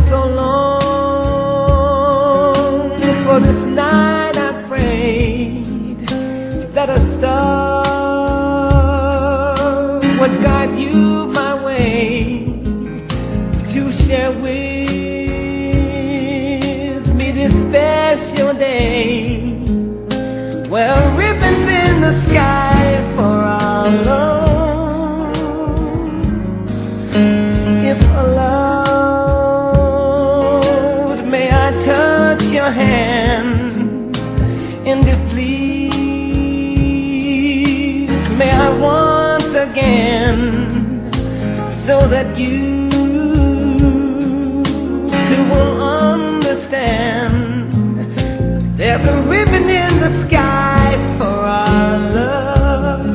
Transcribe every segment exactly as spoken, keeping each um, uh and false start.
so long. For this night I prayed that a star would guide you my way to share with me this special day. Well, ribbons in the sky for our love. If allowed, may I touch your hand? And if please, may I once again, so that you too will understand. There's a ribbon in the sky for our love.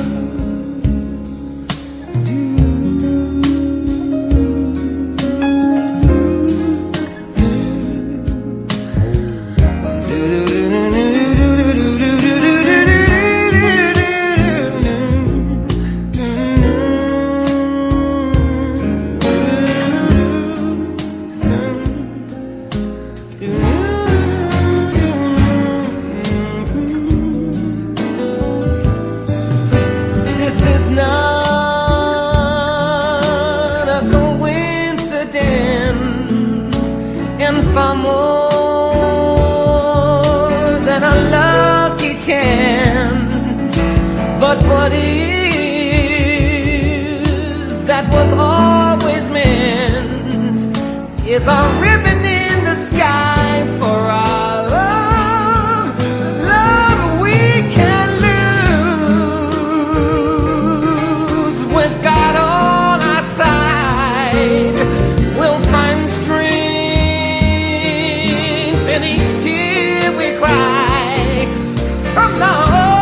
And far more than a lucky chance. But what is, that was always meant, is a ribbon in the sky for our love. Love we can lose with God on our side. We'll find strength in each tear we cry. From now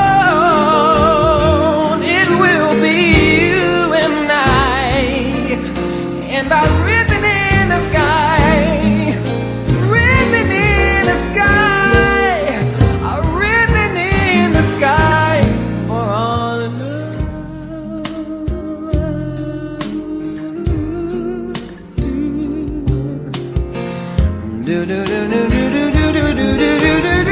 on, it will be you and I, and our ribbon in the sky, ribbon in the sky, a ribbon in the sky for all love. Do do do do do do do do do do do do do.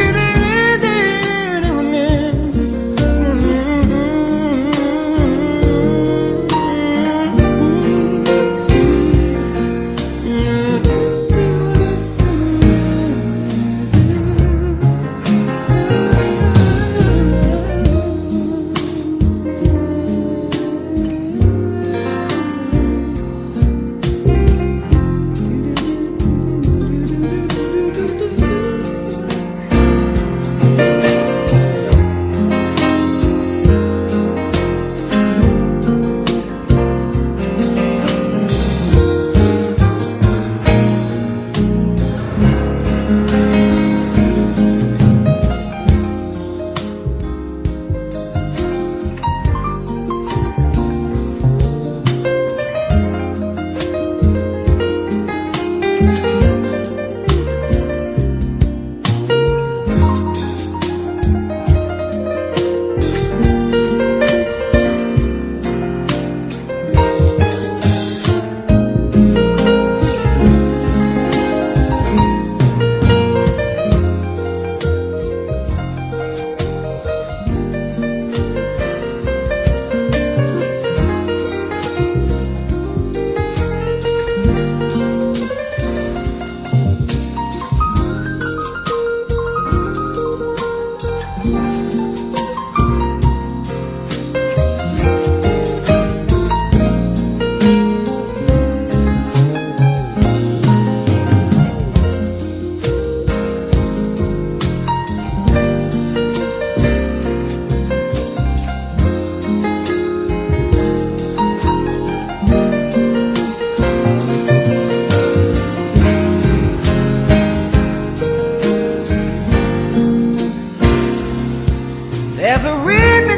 There's a ribbon